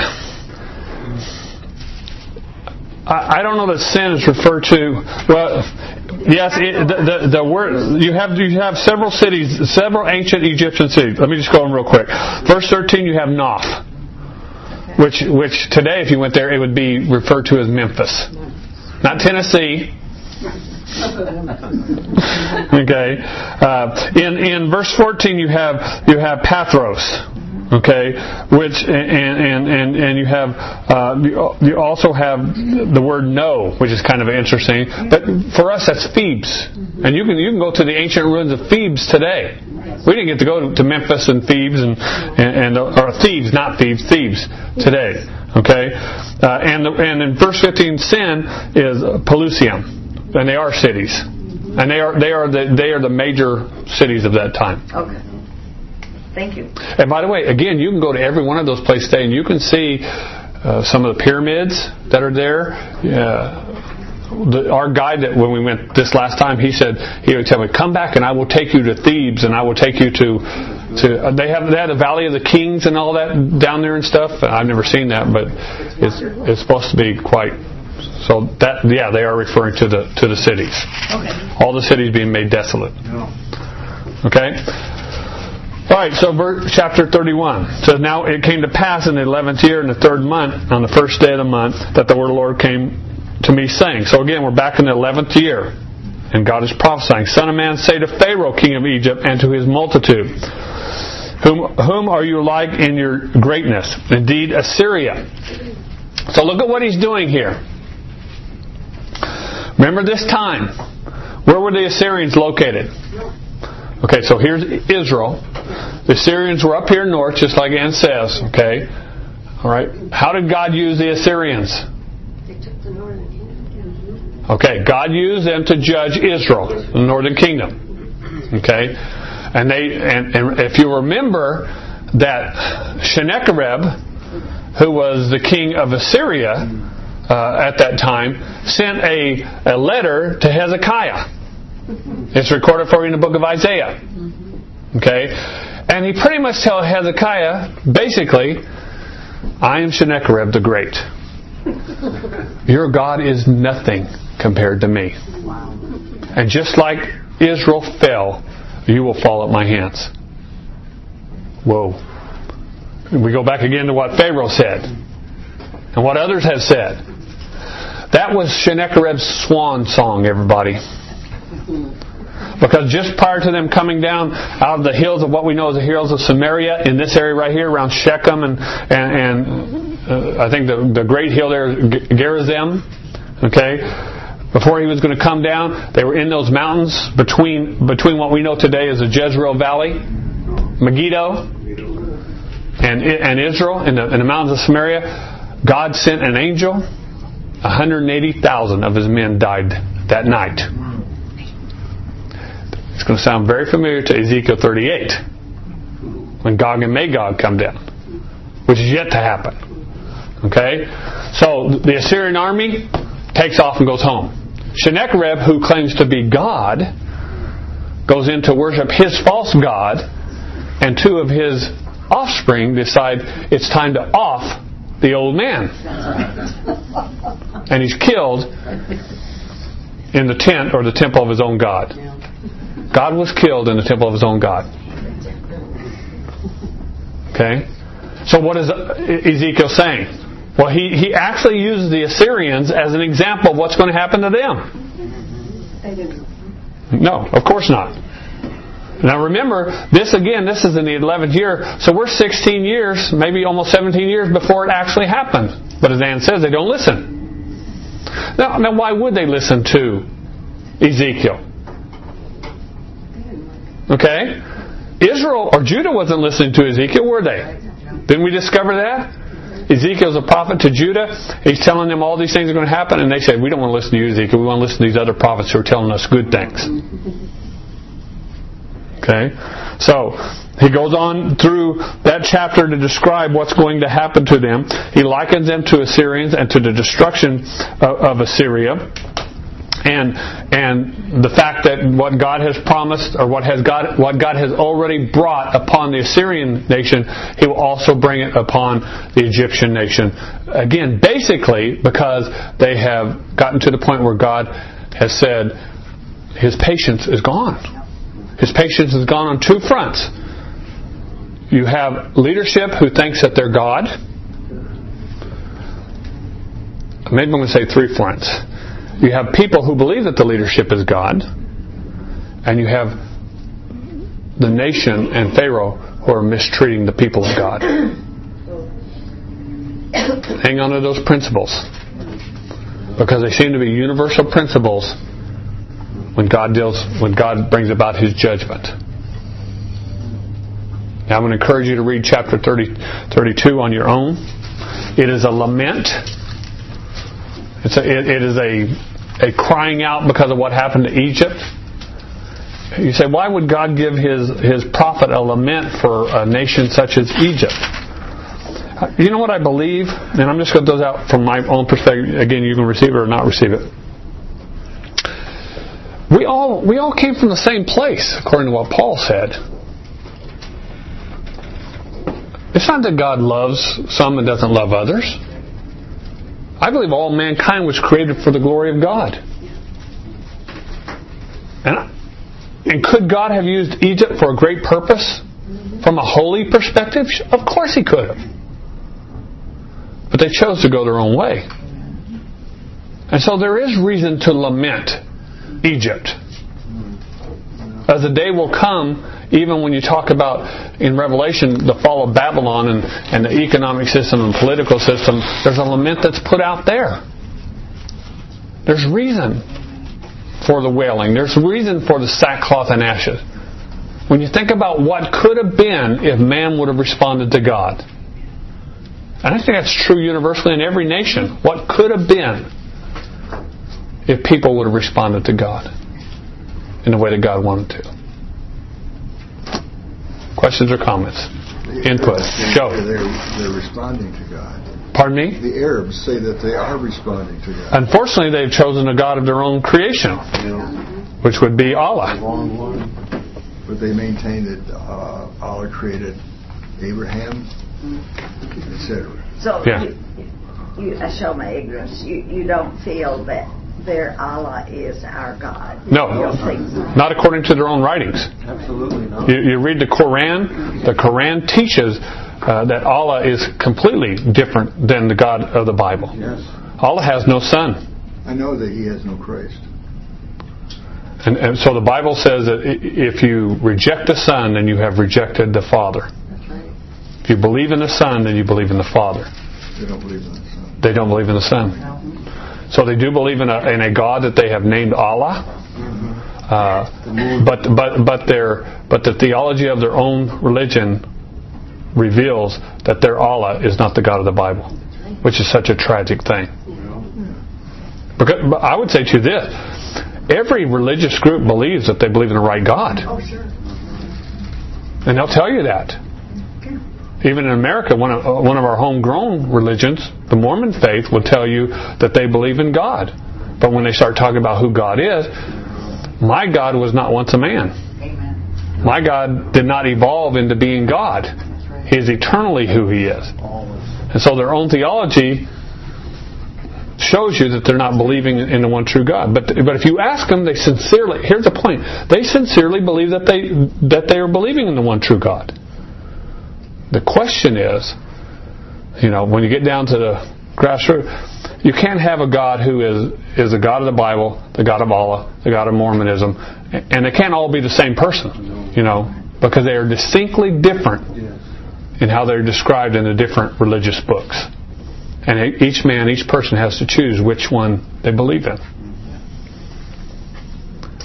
I don't know that sin is referred to. Well, yes, the word you have several cities, several ancient Egyptian cities. Let me just go on real quick. Verse 13, you have Nof, which today, if you went there, it would be referred to as Memphis, not Tennessee. Okay. In verse 14, you have Pathros. Okay, which and you have you also have the word no, which is kind of interesting. But for us, that's Thebes, and you can go to the ancient ruins of Thebes today. We didn't get to go to Memphis and Thebes or Thebes, not Thebes, Thebes today. Okay, and in verse 15, sin is Pelusium, and they are cities, and they are the major cities of that time. Okay. Thank you. And by the way, again, you can go to every one of those places today, and you can see some of the pyramids that are there. Our guide, that when we went this last time, he would tell me, "Come back, and I will take you to Thebes, and I will take you to they had the Valley of the Kings and all that down there and stuff." I've never seen that, but it's supposed to be quite. So that they are referring to the cities. Okay. All the cities being made desolate. Okay. All right, so chapter 31 says, "Now it came to pass in the 11th year, in the 3rd month, on the 1st day of the month, that the word of the Lord came to me, saying." So again, we're back in the 11th year, and God is prophesying. "Son of man, say to Pharaoh, king of Egypt, and to his multitude, whom are you like in your greatness? Indeed, Assyria." So look at what he's doing here. Remember this time. Where were the Assyrians located? Okay, so here's Israel. The Assyrians were up here north, just like Ann says. Okay, all right. How did God use the Assyrians? They took the northern kingdom. Okay, God used them to judge Israel, the northern kingdom. Okay, and if you remember that Sennacherib, who was the king of Assyria at that time, sent a letter to Hezekiah. It's recorded for you in the book of Isaiah. Okay? And he pretty much tells Hezekiah, basically, "I am Sennacherib the Great. Your God is nothing compared to me. And just like Israel fell, you will fall at my hands." Whoa. We go back again to what Pharaoh said. And what others have said. That was Sennacherib's swan song, everybody. Because just prior to them coming down out of the hills of what we know as the hills of Samaria, in this area right here around Shechem and I think the great hill there is Gerizim, okay? Before he was going to come down, they were in those mountains between what we know today as the Jezreel Valley, Megiddo, and Israel, in the mountains of Samaria. God sent an angel. 180,000 of his men died that night. It's going to sound very familiar to Ezekiel 38, when Gog and Magog come down, which is yet to happen. Okay? So the Assyrian army takes off and goes home. Sennacherib, who claims to be God, goes in to worship his false god, and 2 of his offspring decide it's time to off the old man. And he's killed in the tent or the temple of his own god. God was killed in the temple of his own God. Okay? So what is Ezekiel saying? Well, he actually uses the Assyrians as an example of what's going to happen to them. They didn't. No, of course not. Now remember, this is in the 11th year, so we're 16 years, maybe almost 17 years before it actually happened. But as Ann says, they don't listen. Now why would they listen to Ezekiel? Okay? Israel or Judah wasn't listening to Ezekiel, were they? Didn't we discover that? Ezekiel's a prophet to Judah. He's telling them all these things are going to happen, and they say, we don't want to listen to you, Ezekiel. We want to listen to these other prophets who are telling us good things. Okay? So, he goes on through that chapter to describe what's going to happen to them. He likens them to Assyrians and to the destruction of Assyria. And the fact that what God has promised, or what God has already brought upon the Assyrian nation, He will also bring it upon the Egyptian nation. Again, basically because they have gotten to the point where God has said His patience is gone. His patience is gone on two fronts. You have leadership who thinks that they're God. Maybe I'm going to say three fronts. You have people who believe that the leadership is God, and you have the nation and Pharaoh who are mistreating the people of God. Hang on to those principles, because they seem to be universal principles when God brings about His judgment. Now I'm going to encourage you to read chapter 32 on your own. It is a lament. It is a crying out because of what happened to Egypt. You say, why would God give His prophet a lament for a nation such as Egypt? You know what I believe? And I'm just going to throw those out from my own perspective. Again, you can receive it or not receive it. We all came from the same place, according to what Paul said. It's not that God loves some and doesn't love others. I believe all mankind was created for the glory of God. And could God have used Egypt for a great purpose? From a holy perspective? Of course He could have. But they chose to go their own way. And so there is reason to lament Egypt. As the day will come, even when you talk about in Revelation the fall of Babylon and the economic system and political system, there's a lament that's put out there. There's reason for the wailing. There's reason for the sackcloth and ashes. When you think about what could have been if man would have responded to God. And I think that's true universally in every nation. What could have been if people would have responded to God in the way that God wanted to. Questions or comments? Input. Go. They're responding to God. Pardon me? The Arabs say that they are responding to God. Unfortunately, they've chosen a God of their own creation, which would be Allah. But they maintain that Allah created Abraham, etc. So, Yeah. I show my ignorance. You don't feel that their Allah is our God? No, You don't think so? not according to their own writings. Absolutely not. You read the Quran. The Quran teaches that Allah is completely different than the God of the Bible. Yes. Allah has no son. I know that He has no Christ. And so the Bible says that if you reject the Son, then you have rejected the Father. That's right. If you believe in the Son, then you believe in the Father. They don't believe in the Son. They don't believe in the Son. So they do believe in a God that they have named Allah. But the theology of their own religion reveals that their Allah is not the God of the Bible, which is such a tragic thing. But I would say to you this: every religious group believes that they believe in the right God. Oh, sure. And they'll tell you that. Even in America, one of our homegrown religions, the Mormon faith, will tell you that they believe in God. But when they start talking about who God is, my God was not once a man. Amen. My God did not evolve into being God. He is eternally who He is. And so their own theology shows you that they're not believing in the one true God. But if you ask them, they sincerely, here's the point, they sincerely believe that they are believing in the one true God. The question is, when you get down to the grassroots, you can't have a God who is the God of the Bible, the God of Allah, the God of Mormonism, and they can't all be the same person, because they are distinctly different in how they're described in the different religious books. And each person has to choose which one they believe in.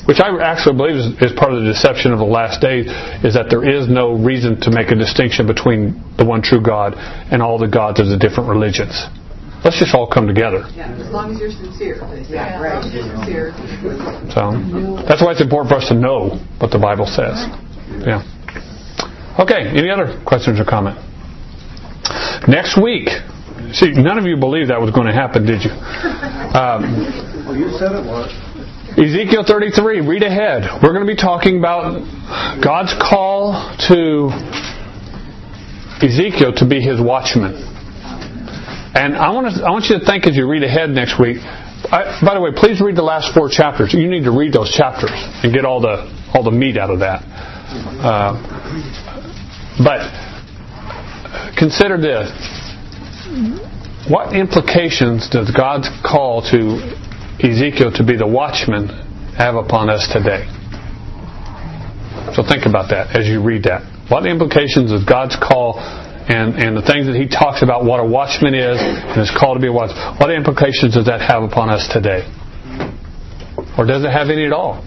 which I actually believe is part of the deception of the last days, is that there is no reason to make a distinction between the one true God and all the gods of the different religions. Let's just all come together. Yeah, as long as you're sincere. They say. Yeah, As long as you're sincere. So that's why it's important for us to know what the Bible says. Yeah. Okay. Any other questions or comment? Next week. See, none of you believed that was going to happen, did you? Well, you said it was. Ezekiel 33. Read ahead. We're going to be talking about God's call to Ezekiel to be his watchman. And I want you to think as you read ahead next week. By the way, please read the last 4 chapters. You need to read those chapters and get all the meat out of that. But consider this: what implications does God's call to Ezekiel to be the watchman have upon us today? So think about that as you read that. What implications does God's call and the things that He talks about what a watchman is and his call to be a watchman, what implications does that have upon us today? Or does it have any at all?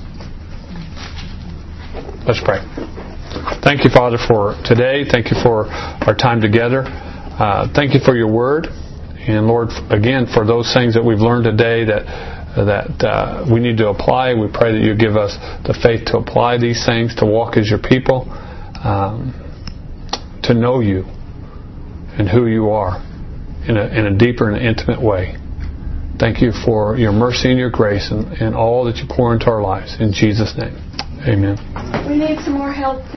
Let's pray. Thank you, Father, for today. Thank you for our time together. Thank you for your word. And Lord, again, for those things that we've learned today that we need to apply, we pray that you give us the faith to apply these things, to walk as your people, to know you and who you are in a deeper and intimate way. Thank you for your mercy and your grace and all that you pour into our lives. In Jesus' name, amen. We need some more help.